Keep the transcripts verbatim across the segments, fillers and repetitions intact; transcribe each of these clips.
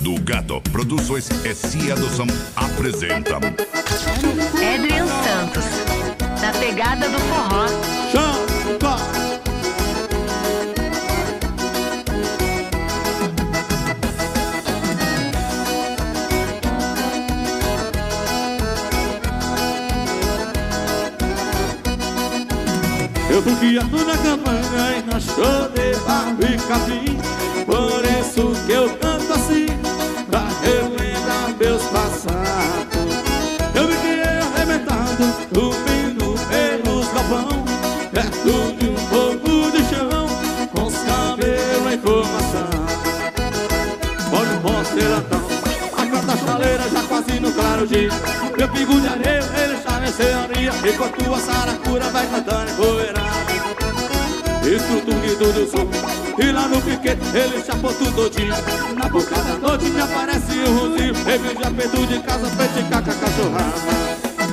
do Gado Produções e Cia Adoção apresentam Adrian Santos, na pegada do forró. Chama! Eu tô guiando na campanha e na show de barro e capim. Por isso que eu canto assim, pra relembrar meus passados. Eu me criei arrebentado, dormindo pelos galpão, perto de um fogo de chão, com os cabelos em formação. Olha o mostradão, a canta chaleira já quase no claro dia. Meu pingo de areia, ele já mercearia, enquanto a saracura vai cantando empoeirado. Estrutura do sul, e lá no piquete ele chapou tudo todinho. Na boca da noite me aparece um rosinho, ele já perto de casa, peixe, caca, cachorrada.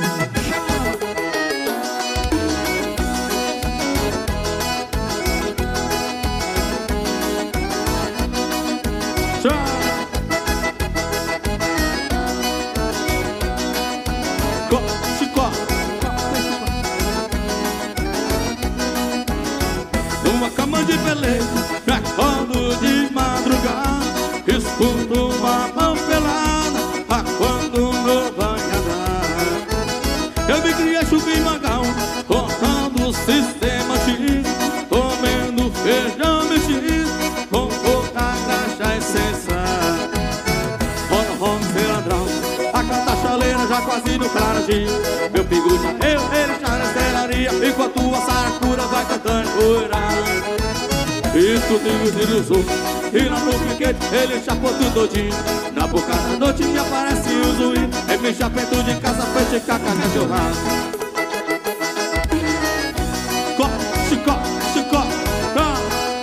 Uma cama de beleza, me acordo de madrugada, escuto uma mão pelada, a quando meu banho andar. Eu me criei chuva em magal, cortando o sistema X, comendo feijão mexido, com pouca graxa e sensação. Ora, vamos ser ladrão, a canta chaleira já quase no claradinho. Meu pingo já eu, ele já na estelaria, enquanto a saracura vai cantando poeira. Isso tem o tiro sul, e lá no piquete ele chapou tudo todinho. Na boca da noite me aparece o zuí, é me perto de casa, peixe, caca, cachorrada. Corre, chicó, chicó, ah.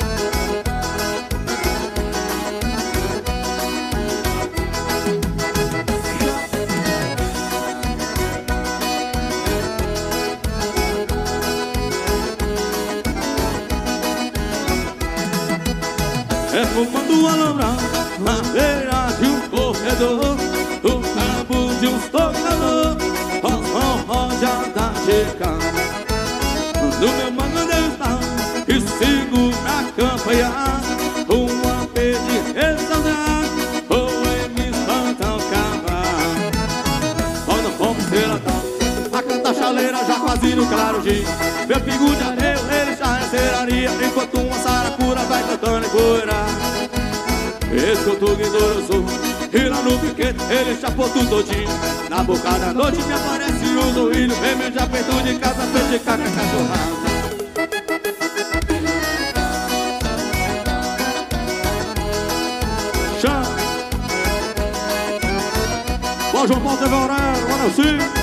É fumando o alambrado na beira de um corredor, o cabo de um tocador, as mãos rojadas de carro. No meu mano está e sigo na campanha, um apê de restaurante, ou me espanta o cavalo. Quando fomos relatão, a canta chaleira já quase no claro dia. Meu pingo de areia, ele já é ceraria, enquanto uma saracura vai cantando em poeira. Escuto o guido do sul, e lá no piquete ele chapou tudo todinho. Na boca da noite me aparece um zoilho, vem me já perto de casa, peixe, caca, cachorrada. Chama! Ó, João Paulo teve horário, olha assim.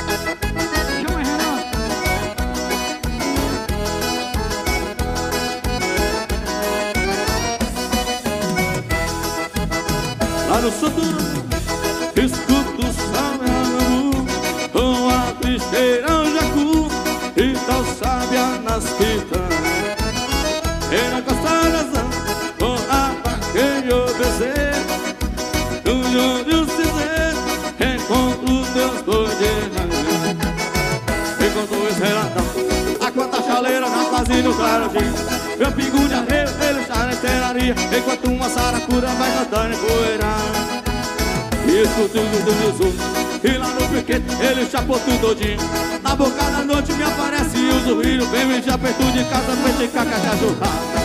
Lá no Santurão, escuto o salve com a trincheira jacu e tal sábia nas fitas. E na costa da zã, com a vaqueira obedecer, no de um cinzeiro, encontro teus dois de manhã. Enquanto esse relatão, a quanta chaleira na quase no claro dia. Meu pingo de areia, ele já na estelaria, enquanto uma saracura vai cantando em poeira. Isso tudo do sul, e lá no piquete ele chapou tudo todinho. Na boca da noite me aparece o zurrilho, vem me já perto de casa, peixe, caca, cachorrada.